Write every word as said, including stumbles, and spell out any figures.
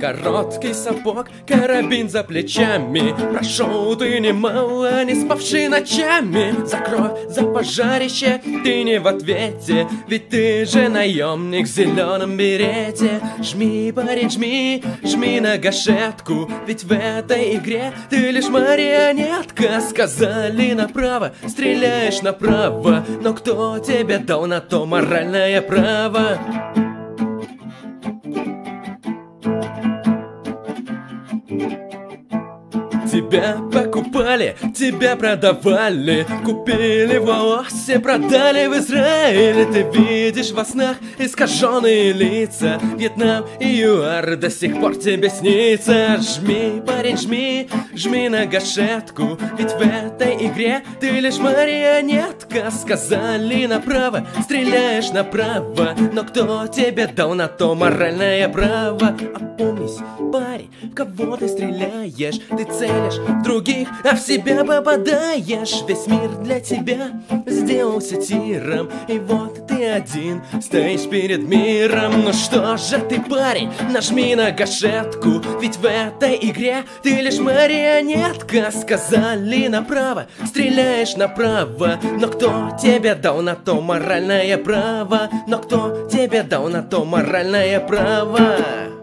короткий сапог, карабин за плечами. Прошел ты немало, не спавший ночами. За кровь, за пожарище ты не в ответе, ведь ты же наемник в зеленом берете. Жми, парень, жми, жми на гашетку, ведь в этой игре ты лишь марионетка. Сказали направо, стреляешь направо, но кто тебе дал на то моральное право? Тебя покупали, тебя продавали, купили в Лаосе, продали в Израиле. Ты видишь во снах искаженные лица, Вьетнам и ЮАР до сих пор тебе снится. Жми, парень, жми, жми на гашетку, ведь в этой игре ты лишь марионетка. Сказали направо, стреляешь направо, но кто тебе дал на то моральное право? Опомнись, парень, в кого ты стреляешь? Ты целишь в других, а в себя попадаешь. Весь мир для тебя сделался тиром, и вот ты один стоишь перед миром. Ну что же ты, парень, нажми на гашетку, ведь в этой игре ты лишь марионетка. Сказали направо, стреляешь направо, но кто тебе дал на то моральное право? Но кто тебе дал на то моральное право?